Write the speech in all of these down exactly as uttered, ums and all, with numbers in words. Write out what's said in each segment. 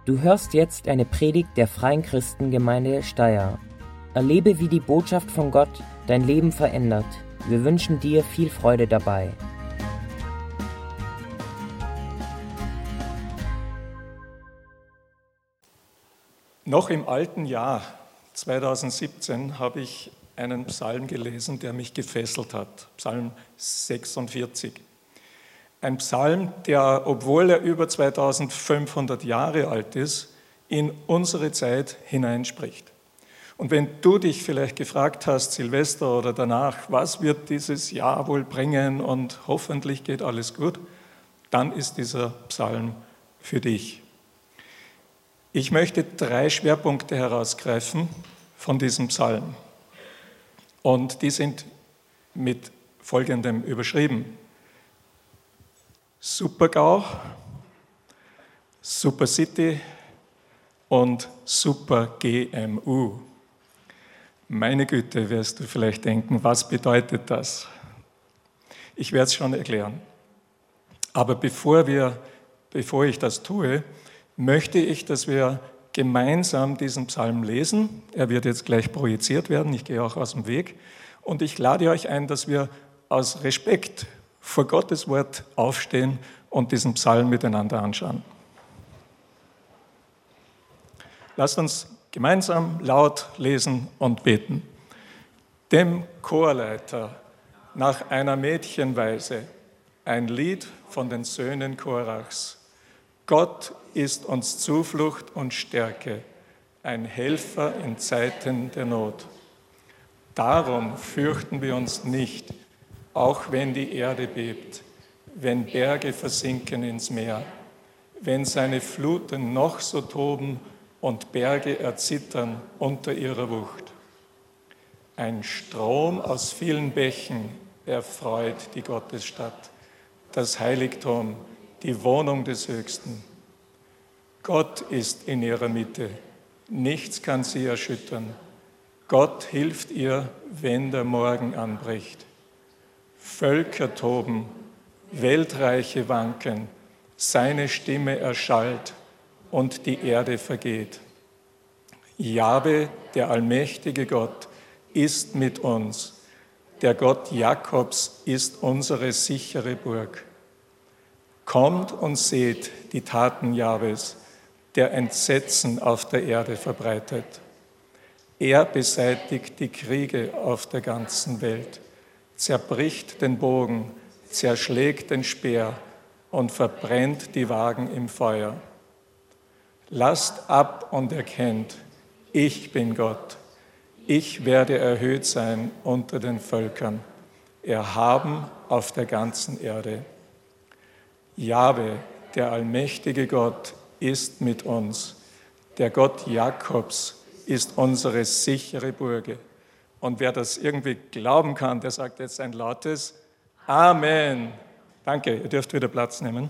Du hörst jetzt eine Predigt der Freien Christengemeinde Steyr. Erlebe, wie die Botschaft von Gott dein Leben verändert. Wir wünschen dir viel Freude dabei. Noch im alten Jahr zweitausendsiebzehn habe ich einen Psalm gelesen, der mich gefesselt hat. Psalm sechsundvierzig. Ein Psalm, der, obwohl er über zweitausendfünfhundert Jahre alt ist, in unsere Zeit hineinspricht. Und wenn du dich vielleicht gefragt hast, Silvester oder danach, was wird dieses Jahr wohl bringen und hoffentlich geht alles gut, dann ist dieser Psalm für dich. Ich möchte drei Schwerpunkte herausgreifen von diesem Psalm. Und die sind mit Folgendem überschrieben: Super-GAU, Super-City und Super-G M U. Meine Güte, wirst du vielleicht denken, was bedeutet das? Ich werde es schon erklären. Aber bevor, wir, bevor ich das tue, möchte ich, dass wir gemeinsam diesen Psalm lesen. Er wird jetzt gleich projiziert werden, ich gehe auch aus dem Weg. Und ich lade euch ein, dass wir aus Respekt vor Gottes Wort aufstehen und diesen Psalm miteinander anschauen. Lasst uns gemeinsam laut lesen und beten. Dem Chorleiter nach einer Mädchenweise ein Lied von den Söhnen Korachs. Gott ist uns Zuflucht und Stärke, ein Helfer in Zeiten der Not. Darum fürchten wir uns nicht, auch wenn die Erde bebt, wenn Berge versinken ins Meer, wenn seine Fluten noch so toben und Berge erzittern unter ihrer Wucht. Ein Strom aus vielen Bächen erfreut die Gottesstadt, das Heiligtum, die Wohnung des Höchsten. Gott ist in ihrer Mitte, nichts kann sie erschüttern. Gott hilft ihr, wenn der Morgen anbricht. Völker toben, Weltreiche wanken, seine Stimme erschallt und die Erde vergeht. Jahwe, der allmächtige Gott, ist mit uns. Der Gott Jakobs ist unsere sichere Burg. Kommt und seht die Taten Jahwes, der Entsetzen auf der Erde verbreitet. Er beseitigt die Kriege auf der ganzen Welt, zerbricht den Bogen, zerschlägt den Speer und verbrennt die Wagen im Feuer. Lasst ab und erkennt, ich bin Gott. Ich werde erhöht sein unter den Völkern, erhaben auf der ganzen Erde. Jahwe, der allmächtige Gott, ist mit uns. Der Gott Jakobs ist unsere sichere Burg. Und wer das irgendwie glauben kann, der sagt jetzt ein lautes Amen. Danke, ihr dürft wieder Platz nehmen.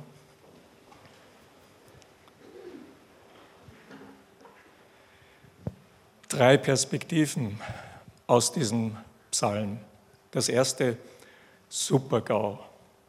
Drei Perspektiven aus diesem Psalm. Das erste, Super-GAU.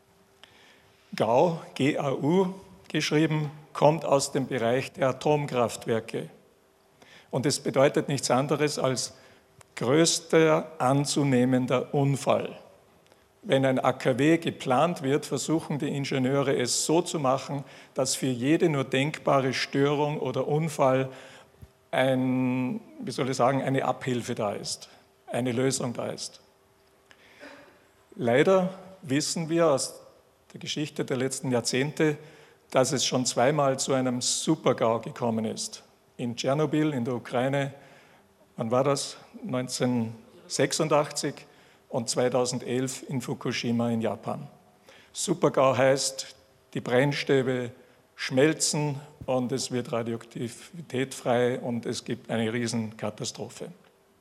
GAU, G A U geschrieben, kommt aus dem Bereich der Atomkraftwerke. Und es bedeutet nichts anderes als größter anzunehmender Unfall. Wenn ein A K W geplant wird, versuchen die Ingenieure es so zu machen, dass für jede nur denkbare Störung oder Unfall ein, wie soll ich sagen, eine Abhilfe da ist, eine Lösung da ist. Leider wissen wir aus der Geschichte der letzten Jahrzehnte, dass es schon zweimal zu einem Super-GAU gekommen ist. In Tschernobyl in der Ukraine, wann war das? neunzehnhundertsechsundachtzig und zweitausendelf in Fukushima in Japan. Super-GAU heißt, die Brennstäbe schmelzen und es wird Radioaktivität frei und es gibt eine Riesenkatastrophe.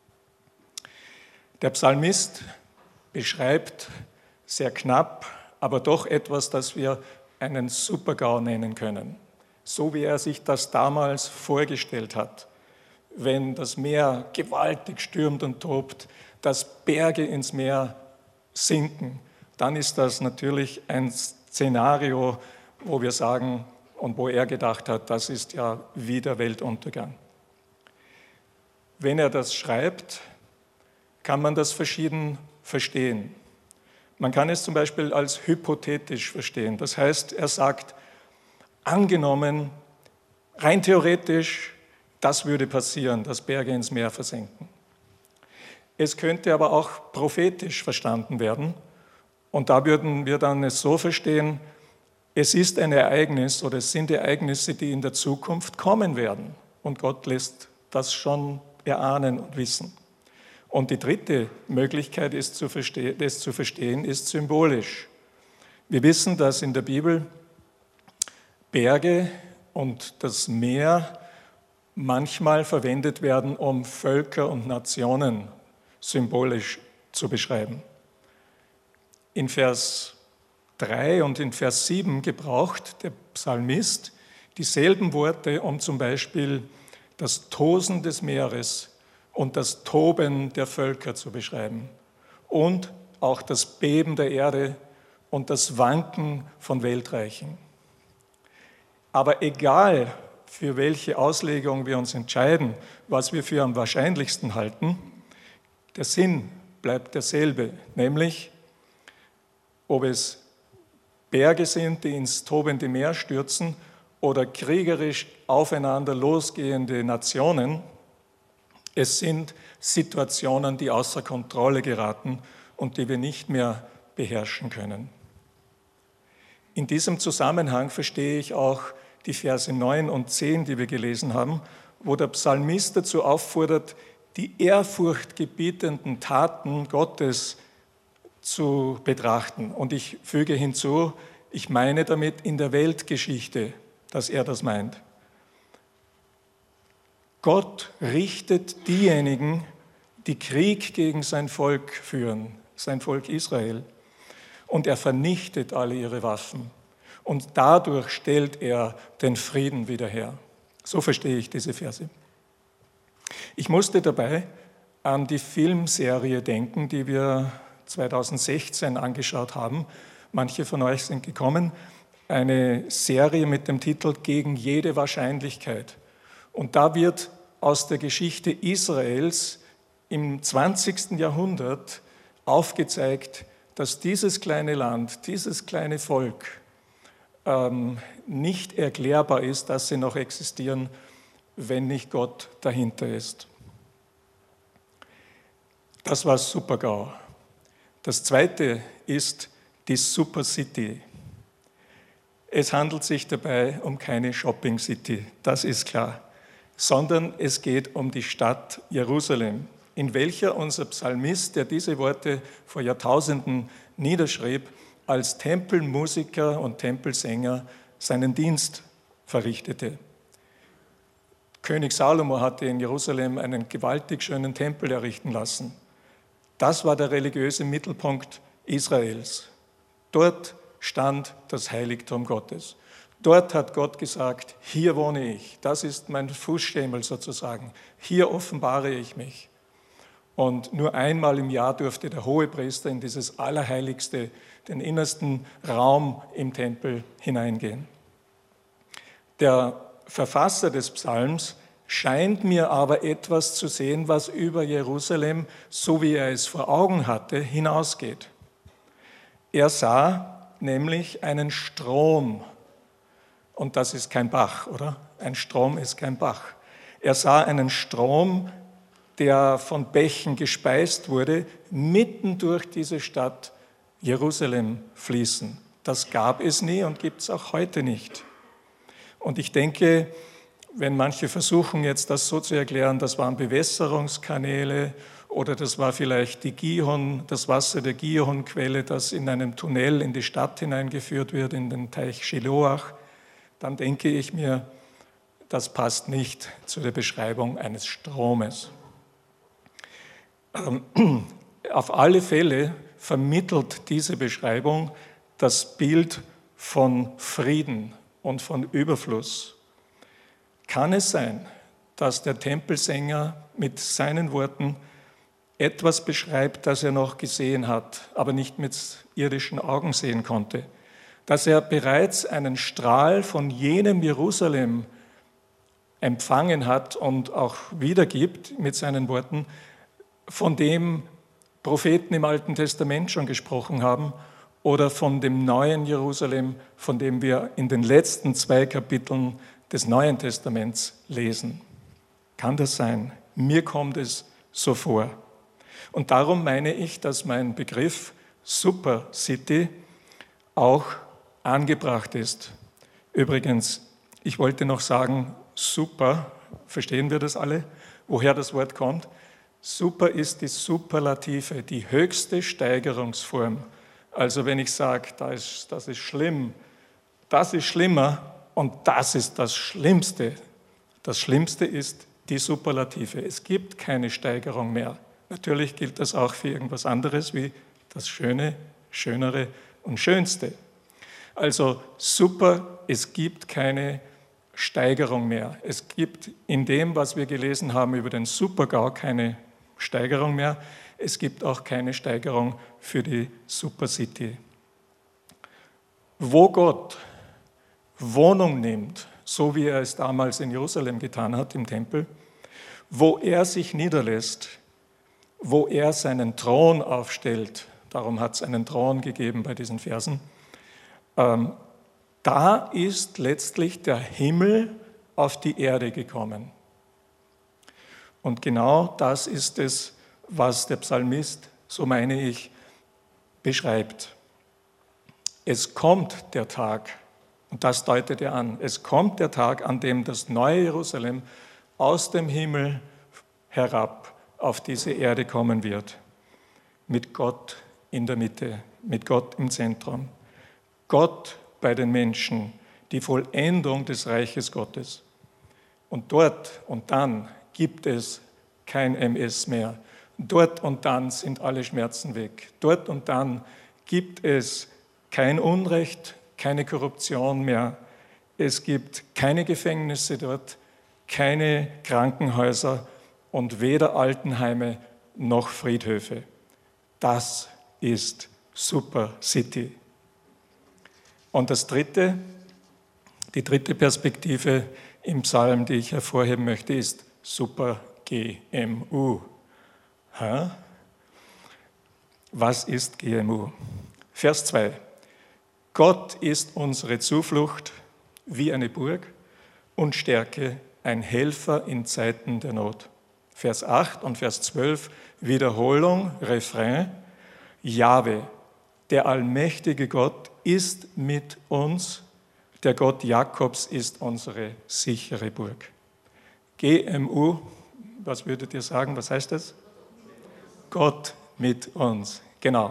Der Psalmist beschreibt sehr knapp, aber doch etwas, das wir einen Super-GAU nennen können. So wie er sich das damals vorgestellt hat. Wenn das Meer gewaltig stürmt und tobt, dass Berge ins Meer sinken, dann ist das natürlich ein Szenario, wo wir sagen, und wo er gedacht hat, das ist ja wie der Weltuntergang. Wenn er das schreibt, kann man das verschieden verstehen. Man kann es zum Beispiel als hypothetisch verstehen. Das heißt, er sagt, angenommen, rein theoretisch, das würde passieren, dass Berge ins Meer versenken. Es könnte aber auch prophetisch verstanden werden. Und da würden wir dann es so verstehen, es ist ein Ereignis oder es sind Ereignisse, die in der Zukunft kommen werden. Und Gott lässt das schon erahnen und wissen. Und die dritte Möglichkeit, es zu verstehen, das zu verstehen, ist symbolisch. Wir wissen, dass in der Bibel Berge und das Meer manchmal verwendet werden, um Völker und Nationen symbolisch zu beschreiben. In Vers drei und in Vers sieben gebraucht der Psalmist dieselben Worte, um zum Beispiel das Tosen des Meeres und das Toben der Völker zu beschreiben und auch das Beben der Erde und das Wanken von Weltreichen. Aber egal, für welche Auslegung wir uns entscheiden, was wir für am wahrscheinlichsten halten, der Sinn bleibt derselbe, nämlich ob es Berge sind, die ins tobende Meer stürzen oder kriegerisch aufeinander losgehende Nationen. Es sind Situationen, die außer Kontrolle geraten und die wir nicht mehr beherrschen können. In diesem Zusammenhang verstehe ich auch die Verse neun und zehn, die wir gelesen haben, wo der Psalmist dazu auffordert, die ehrfurchtgebietenden Taten Gottes zu betrachten. Und ich füge hinzu, ich meine damit in der Weltgeschichte, dass er das meint. Gott richtet diejenigen, die Krieg gegen sein Volk führen, sein Volk Israel, und er vernichtet alle ihre Waffen. Und dadurch stellt er den Frieden wieder her. So verstehe ich diese Verse. Ich musste dabei an die Filmserie denken, die wir zweitausendsechzehn angeschaut haben. Manche von euch sind gekommen. Eine Serie mit dem Titel Gegen jede Wahrscheinlichkeit. Und da wird aus der Geschichte Israels im zwanzigsten Jahrhundert aufgezeigt, dass dieses kleine Land, dieses kleine Volk ähm, nicht erklärbar ist, dass sie noch existieren, wenn nicht Gott dahinter ist. Das war Super-GAU. Das zweite ist die Super City. Es handelt sich dabei um keine Shopping City, das ist klar, sondern es geht um die Stadt Jerusalem, in welcher unser Psalmist, der diese Worte vor Jahrtausenden niederschrieb, als Tempelmusiker und Tempelsänger seinen Dienst verrichtete. König Salomo hatte in Jerusalem einen gewaltig schönen Tempel errichten lassen. Das war der religiöse Mittelpunkt Israels. Dort stand das Heiligtum Gottes. Dort hat Gott gesagt, hier wohne ich, das ist mein Fußschemel sozusagen, hier offenbare ich mich. Und nur einmal im Jahr durfte der Hohepriester in dieses Allerheiligste, den innersten Raum im Tempel hineingehen. Der Verfasser des Psalms scheint mir aber etwas zu sehen, was über Jerusalem, so wie er es vor Augen hatte, hinausgeht. Er sah nämlich einen Strom, und das ist kein Bach, oder? Ein Strom ist kein Bach. Er sah einen Strom, der von Bächen gespeist wurde, mitten durch diese Stadt Jerusalem fließen. Das gab es nie und gibt es auch heute nicht. Und ich denke, wenn manche versuchen jetzt das so zu erklären, das waren Bewässerungskanäle oder das war vielleicht die Gihon, das Wasser der Gihonquelle, das in einem Tunnel in die Stadt hineingeführt wird, in den Teich Shiloach, dann denke ich mir, das passt nicht zu der Beschreibung eines Stromes. Auf alle Fälle vermittelt diese Beschreibung das Bild von Frieden und von Überfluss. Kann es sein, dass der Tempelsänger mit seinen Worten etwas beschreibt, das er noch gesehen hat, aber nicht mit irdischen Augen sehen konnte? dass er bereits einen Strahl von jenem Jerusalem empfangen hat und auch wiedergibt mit seinen Worten, von dem Propheten im Alten Testament schon gesprochen haben, oder von dem neuen Jerusalem, von dem wir in den letzten zwei Kapiteln des Neuen Testaments lesen. Kann das sein? Mir kommt es so vor. Und darum meine ich, dass mein Begriff Super City auch angebracht ist. Übrigens, ich wollte noch sagen, super, verstehen wir das alle, woher das Wort kommt? Super ist die Superlative, die höchste Steigerungsform. Also wenn ich sage, das ist, das ist schlimm, das ist schlimmer und das ist das Schlimmste. Das Schlimmste ist die Superlative. Es gibt keine Steigerung mehr. Natürlich gilt das auch für irgendwas anderes wie das Schöne, Schönere und Schönste. Also super, es gibt keine Steigerung mehr. Es gibt in dem, was wir gelesen haben über den Super-GAU, keine Steigerung mehr. Es gibt auch keine Steigerung für die Super-City. Wo Gott Wohnung nimmt, so wie er es damals in Jerusalem getan hat, im Tempel, wo er sich niederlässt, wo er seinen Thron aufstellt, darum hat es einen Thron gegeben bei diesen Versen, ähm, da ist letztlich der Himmel auf die Erde gekommen. Und genau das ist es, was der Psalmist, so meine ich, beschreibt. Es kommt der Tag, und das deutet er an, es kommt der Tag, an dem das neue Jerusalem aus dem Himmel herab auf diese Erde kommen wird, mit Gott in der Mitte, mit Gott im Zentrum. Gott bei den Menschen, die Vollendung des Reiches Gottes. Und dort und dann gibt es kein M S mehr. Dort und dann sind alle Schmerzen weg. Dort und dann gibt es kein Unrecht, keine Korruption mehr. Es gibt keine Gefängnisse dort, keine Krankenhäuser und weder Altenheime noch Friedhöfe. Das ist Super City. Und das dritte, die dritte Perspektive im Psalm, die ich hervorheben möchte, ist Super G M U. Ha? Was ist G M U? Vers zwei. Gott ist unsere Zuflucht wie eine Burg und Stärke, ein Helfer in Zeiten der Not. Vers acht und Vers zwölf, Wiederholung, Refrain. Jahwe, der allmächtige Gott, ist mit uns. Der Gott Jakobs ist unsere sichere Burg. G M U, was würdet ihr sagen, was heißt das? Gott mit uns, genau.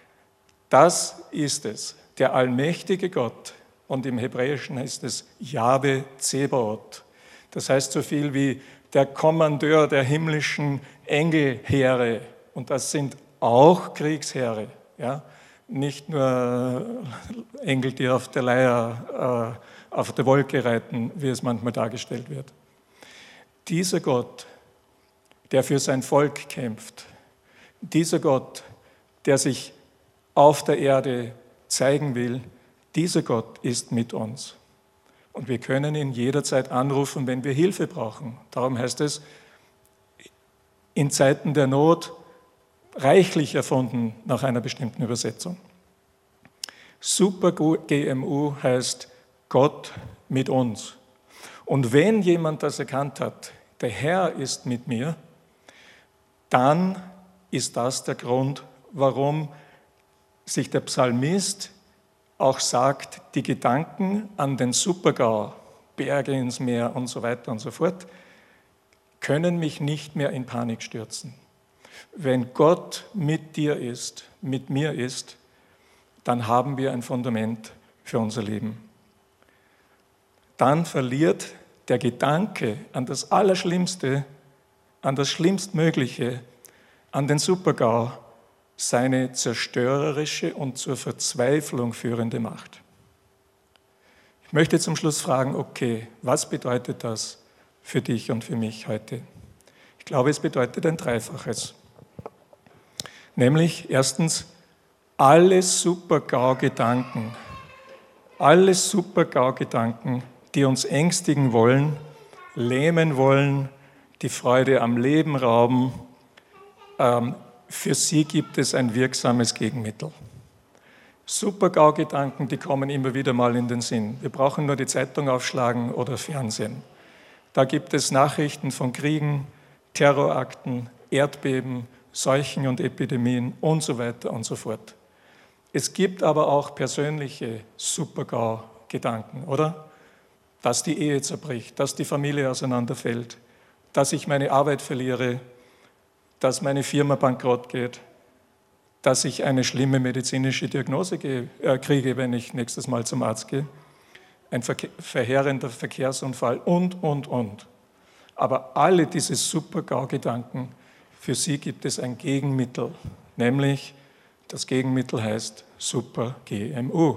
Das ist es, der allmächtige Gott. Und im Hebräischen heißt es Jahwe Zebaoth. Das heißt so viel wie der Kommandeur der himmlischen Engelheere. Und das sind auch Kriegsheere, ja. Nicht nur Engel, die auf der Leier, äh, auf der Wolke reiten, wie es manchmal dargestellt wird. Dieser Gott, der für sein Volk kämpft, dieser Gott, der sich auf der Erde zeigen will, dieser Gott ist mit uns. Und wir können ihn jederzeit anrufen, wenn wir Hilfe brauchen. Darum heißt es, in Zeiten der Not reichlich erfunden nach einer bestimmten Übersetzung. Super G M U heißt Gott mit uns. Und wenn jemand das erkannt hat, der Herr ist mit mir, dann ist das der Grund, warum sich der Psalmist auch sagt, die Gedanken an den Super-GAU, Berge ins Meer und so weiter und so fort, können mich nicht mehr in Panik stürzen. Wenn Gott mit dir ist, mit mir ist, dann haben wir ein Fundament für unser Leben. Dann verliert der Gedanke an das Allerschlimmste, an das Schlimmstmögliche, an den Super-GAU, seine zerstörerische und zur Verzweiflung führende Macht. Ich möchte zum Schluss fragen, okay, was bedeutet das für dich und für mich heute? Ich glaube, es bedeutet ein Dreifaches. Nämlich erstens, alle Super-GAU-Gedanken, alle Super-GAU-Gedanken, die uns ängstigen wollen, lähmen wollen, die Freude am Leben rauben, ähm, für sie gibt es ein wirksames Gegenmittel. Super-GAU-Gedanken, die kommen immer wieder mal in den Sinn. Wir brauchen nur die Zeitung aufschlagen oder Fernsehen. Da gibt es Nachrichten von Kriegen, Terrorakten, Erdbeben, Seuchen und Epidemien und so weiter und so fort. Es gibt aber auch persönliche Super-GAU-Gedanken, oder? Dass die Ehe zerbricht, dass die Familie auseinanderfällt, dass ich meine Arbeit verliere, dass meine Firma bankrott geht, dass ich eine schlimme medizinische Diagnose ge- äh, kriege, wenn ich nächstes Mal zum Arzt gehe, ein verke- verheerender Verkehrsunfall und, und, und. Aber alle diese Super-GAU-Gedanken, für sie gibt es ein Gegenmittel, nämlich das Gegenmittel heißt Super-G M U.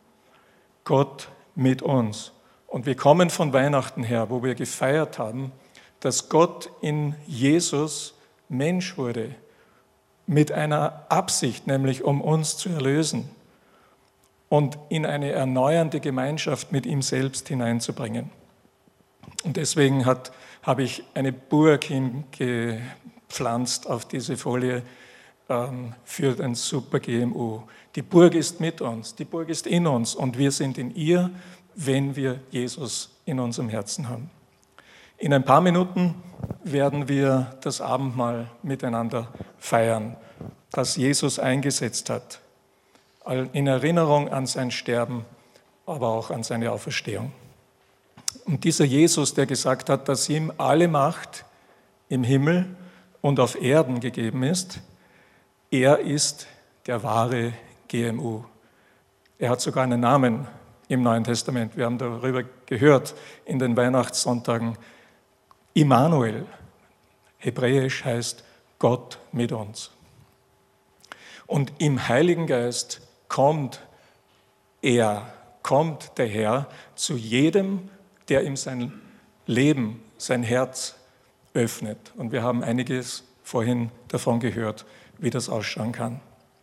Gott mit uns. Und wir kommen von Weihnachten her, wo wir gefeiert haben, dass Gott in Jesus Mensch wurde, mit einer Absicht, nämlich um uns zu erlösen und in eine erneuernde Gemeinschaft mit ihm selbst hineinzubringen. Und deswegen hat, habe ich eine Burg hingepflanzt auf diese Folie ähm, für den Super-G M U. Die Burg ist mit uns, die Burg ist in uns und wir sind in ihr, wenn wir Jesus in unserem Herzen haben. In ein paar Minuten werden wir das Abendmahl miteinander feiern, das Jesus eingesetzt hat, in Erinnerung an sein Sterben, aber auch an seine Auferstehung. Und dieser Jesus, der gesagt hat, dass ihm alle Macht im Himmel und auf Erden gegeben ist, er ist der wahre G M U. Er hat sogar einen Namen im Neuen Testament. Wir haben darüber gehört in den Weihnachtssonntagen. Immanuel, hebräisch heißt Gott mit uns. Und im Heiligen Geist kommt er, kommt der Herr zu jedem, der ihm sein Leben, sein Herz öffnet. Und wir haben einiges vorhin davon gehört, wie das ausschauen kann.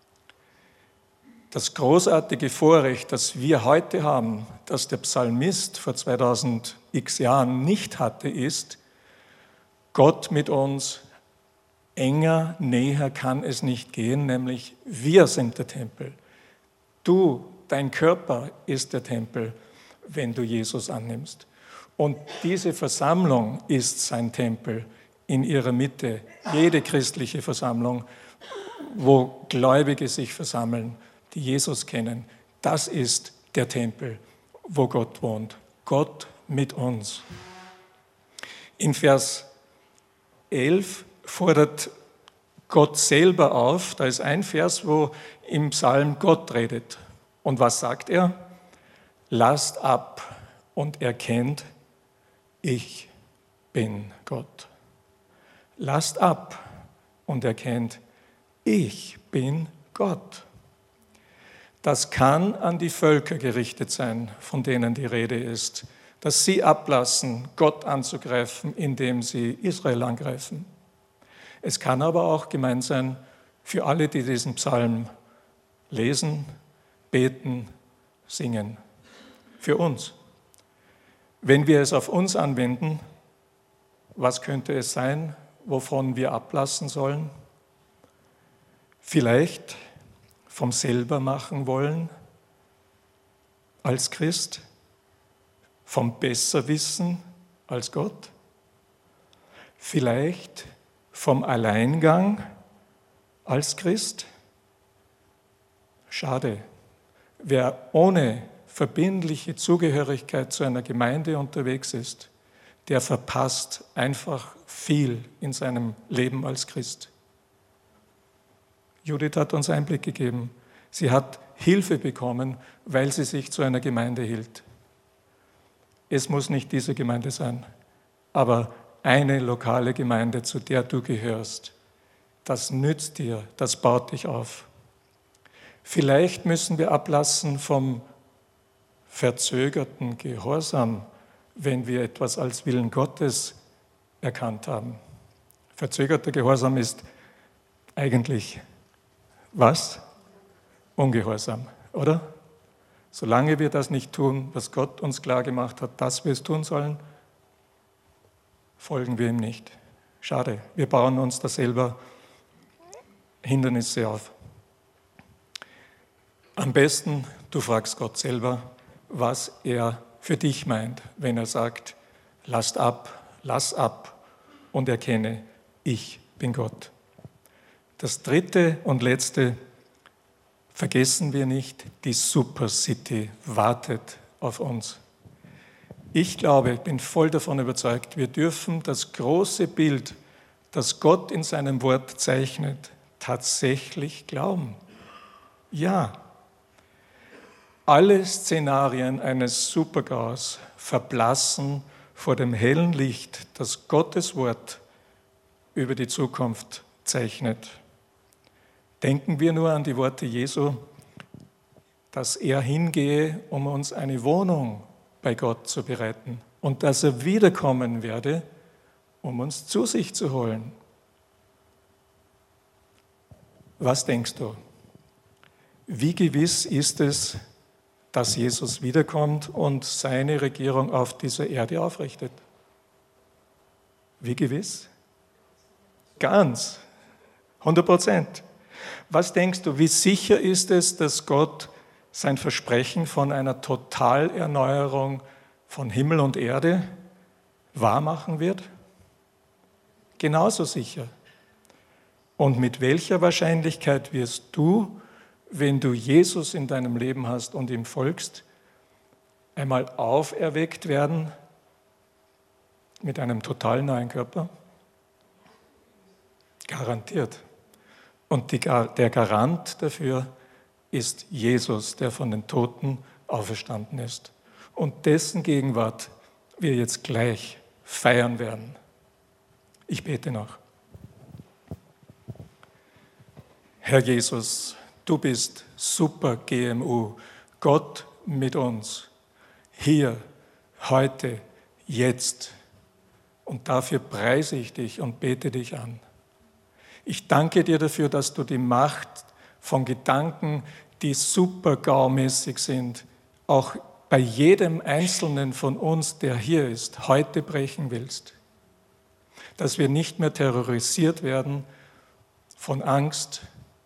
Das großartige Vorrecht, das wir heute haben, das der Psalmist vor zweitausend x Jahren nicht hatte, ist, Gott mit uns, enger, näher kann es nicht gehen, nämlich wir sind der Tempel. Du, dein Körper ist der Tempel, wenn du Jesus annimmst. Und diese Versammlung ist sein Tempel in ihrer Mitte. Jede christliche Versammlung, wo Gläubige sich versammeln, die Jesus kennen, das ist der Tempel, wo Gott wohnt. Gott mit uns. In Vers elf fordert Gott selber auf, da ist ein Vers, wo im Psalm Gott redet. Und was sagt er? Lasst ab und erkennt, ich bin Gott. Lasst ab und erkennt, ich bin Gott. Das kann an die Völker gerichtet sein, von denen die Rede ist, dass sie ablassen, Gott anzugreifen, indem sie Israel angreifen. Es kann aber auch gemeint sein für alle, die diesen Psalm lesen, beten, singen. Für uns. Wenn wir es auf uns anwenden, was könnte es sein, wovon wir ablassen sollen? Vielleicht vom Selbermachen wollen als Christ, vom Besserwissen als Gott, vielleicht vom Alleingang als Christ. Schade, wer ohne verbindliche Zugehörigkeit zu einer Gemeinde unterwegs ist, der verpasst einfach viel in seinem Leben als Christ. Judith hat uns Einblick gegeben. Sie hat Hilfe bekommen, weil sie sich zu einer Gemeinde hielt. Es muss nicht diese Gemeinde sein, aber eine lokale Gemeinde, zu der du gehörst. Das nützt dir, das baut dich auf. Vielleicht müssen wir ablassen vom verzögerten Gehorsam, wenn wir etwas als Willen Gottes erkannt haben. Verzögerter Gehorsam ist eigentlich was? Ungehorsam, oder? Solange wir das nicht tun, was Gott uns klar gemacht hat, dass wir es tun sollen, folgen wir ihm nicht. Schade, wir bauen uns da selber Hindernisse auf. Am besten, du fragst Gott selber, was er für dich meint, wenn er sagt, lasst ab, lass ab und erkenne, ich bin Gott. Das dritte und letzte, vergessen wir nicht, die Super City wartet auf uns. Ich glaube, ich bin voll davon überzeugt, wir dürfen das große Bild, das Gott in seinem Wort zeichnet, tatsächlich glauben. Ja, alle Szenarien eines Supergaus verblassen vor dem hellen Licht, das Gottes Wort über die Zukunft zeichnet. Denken wir nur an die Worte Jesu, dass er hingehe, um uns eine Wohnung bei Gott zu bereiten und dass er wiederkommen werde, um uns zu sich zu holen. Was denkst du? Wie gewiss ist es, dass Jesus wiederkommt und seine Regierung auf dieser Erde aufrichtet? Wie gewiss? Ganz. hundert Prozent. Was denkst du, wie sicher ist es, dass Gott sein Versprechen von einer Totalerneuerung von Himmel und Erde wahrmachen wird? Genauso sicher. Und mit welcher Wahrscheinlichkeit wirst du, wenn du Jesus in deinem Leben hast und ihm folgst, einmal auferweckt werden mit einem total neuen Körper? Garantiert. Und die, der Garant dafür ist Jesus, der von den Toten auferstanden ist. Und dessen Gegenwart wir jetzt gleich feiern werden. Ich bete noch. Herr Jesus, du bist super G M U, Gott mit uns, hier, heute, jetzt. Und dafür preise ich dich und bete dich an. Ich danke dir dafür, dass du die Macht von Gedanken, die super gaumäßig sind, auch bei jedem Einzelnen von uns, der hier ist, heute brechen willst. Dass wir nicht mehr terrorisiert werden von Angst,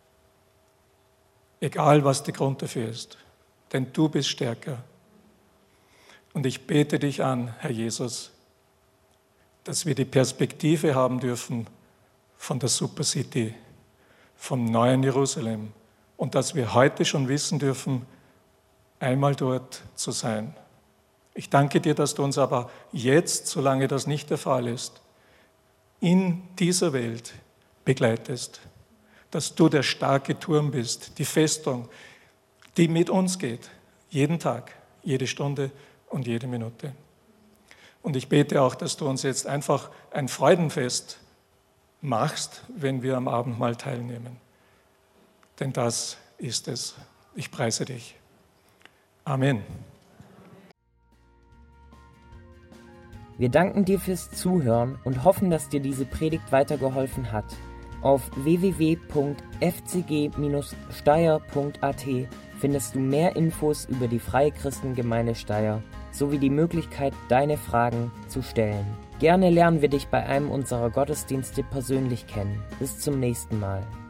egal was der Grund dafür ist, denn du bist stärker. Und ich bete dich an, Herr Jesus, dass wir die Perspektive haben dürfen von der Super City, vom neuen Jerusalem und dass wir heute schon wissen dürfen, einmal dort zu sein. Ich danke dir, dass du uns aber jetzt, solange das nicht der Fall ist, in dieser Welt begleitest, dass du der starke Turm bist, die Festung, die mit uns geht, jeden Tag, jede Stunde und jede Minute. Und ich bete auch, dass du uns jetzt einfach ein Freudenfest machst, wenn wir am Abendmahl teilnehmen. Denn das ist es. Ich preise dich. Amen. Wir danken dir fürs Zuhören und hoffen, dass dir diese Predigt weitergeholfen hat. Auf w w w punkt f c g Bindestrich steyr punkt a t findest du mehr Infos über die Freie Christengemeinde Steyr sowie die Möglichkeit, deine Fragen zu stellen. Gerne lernen wir dich bei einem unserer Gottesdienste persönlich kennen. Bis zum nächsten Mal.